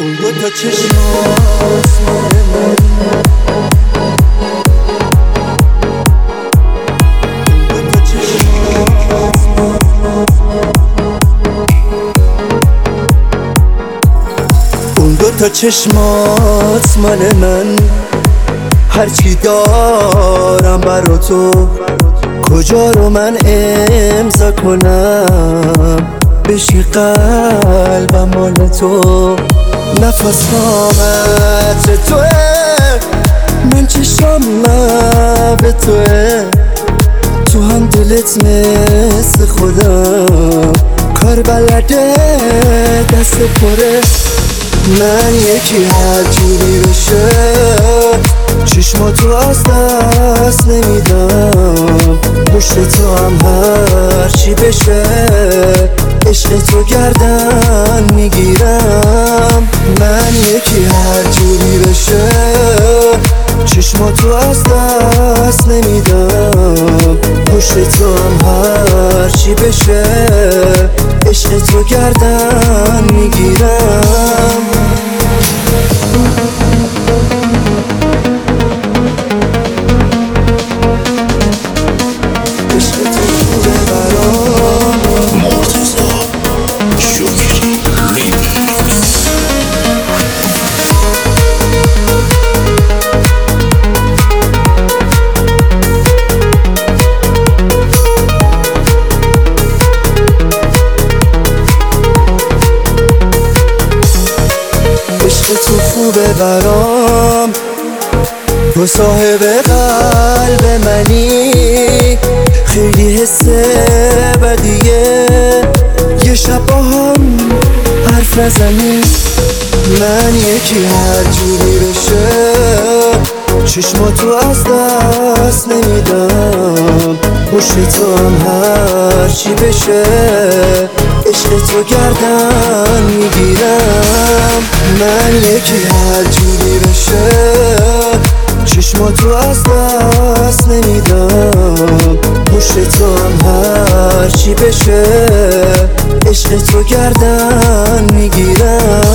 اون دوتا چشمات مال من، اون دوتا چشمات، اون دوتا چشمات مال من. هرچی دارم برا تو، کجا رو من امضا کنم؟ بشی قلبم مال تو، نفس نامت توه، من چشم لب توه، تو هم دلت مثل خودم، کار بلده دست پره. من یکی هر جوری بشه چشماتو از دست نمیدم، پشت تو هم هر چی بشه عشق تو گردن میگیرم. من یکی هر جوری بشه چشماتو از دست نمیدم، پشت تو هم هر چی بشه عشق تو گردن میگیرم. تو خوبه برام، تو صاحب قلب منی، خیلی حس بدیه یه شب با هم حرف نزنی. من یکی هر جوری بشه چشماتو از دست نمیدم، پشت تو هم هر چی بشه عشق تو گردن میگیرم. من یکی هر جوری بشه چشماتو از دست نمیدم، پشت تو هم هر چی بشه عشق تو گردن میگیرم.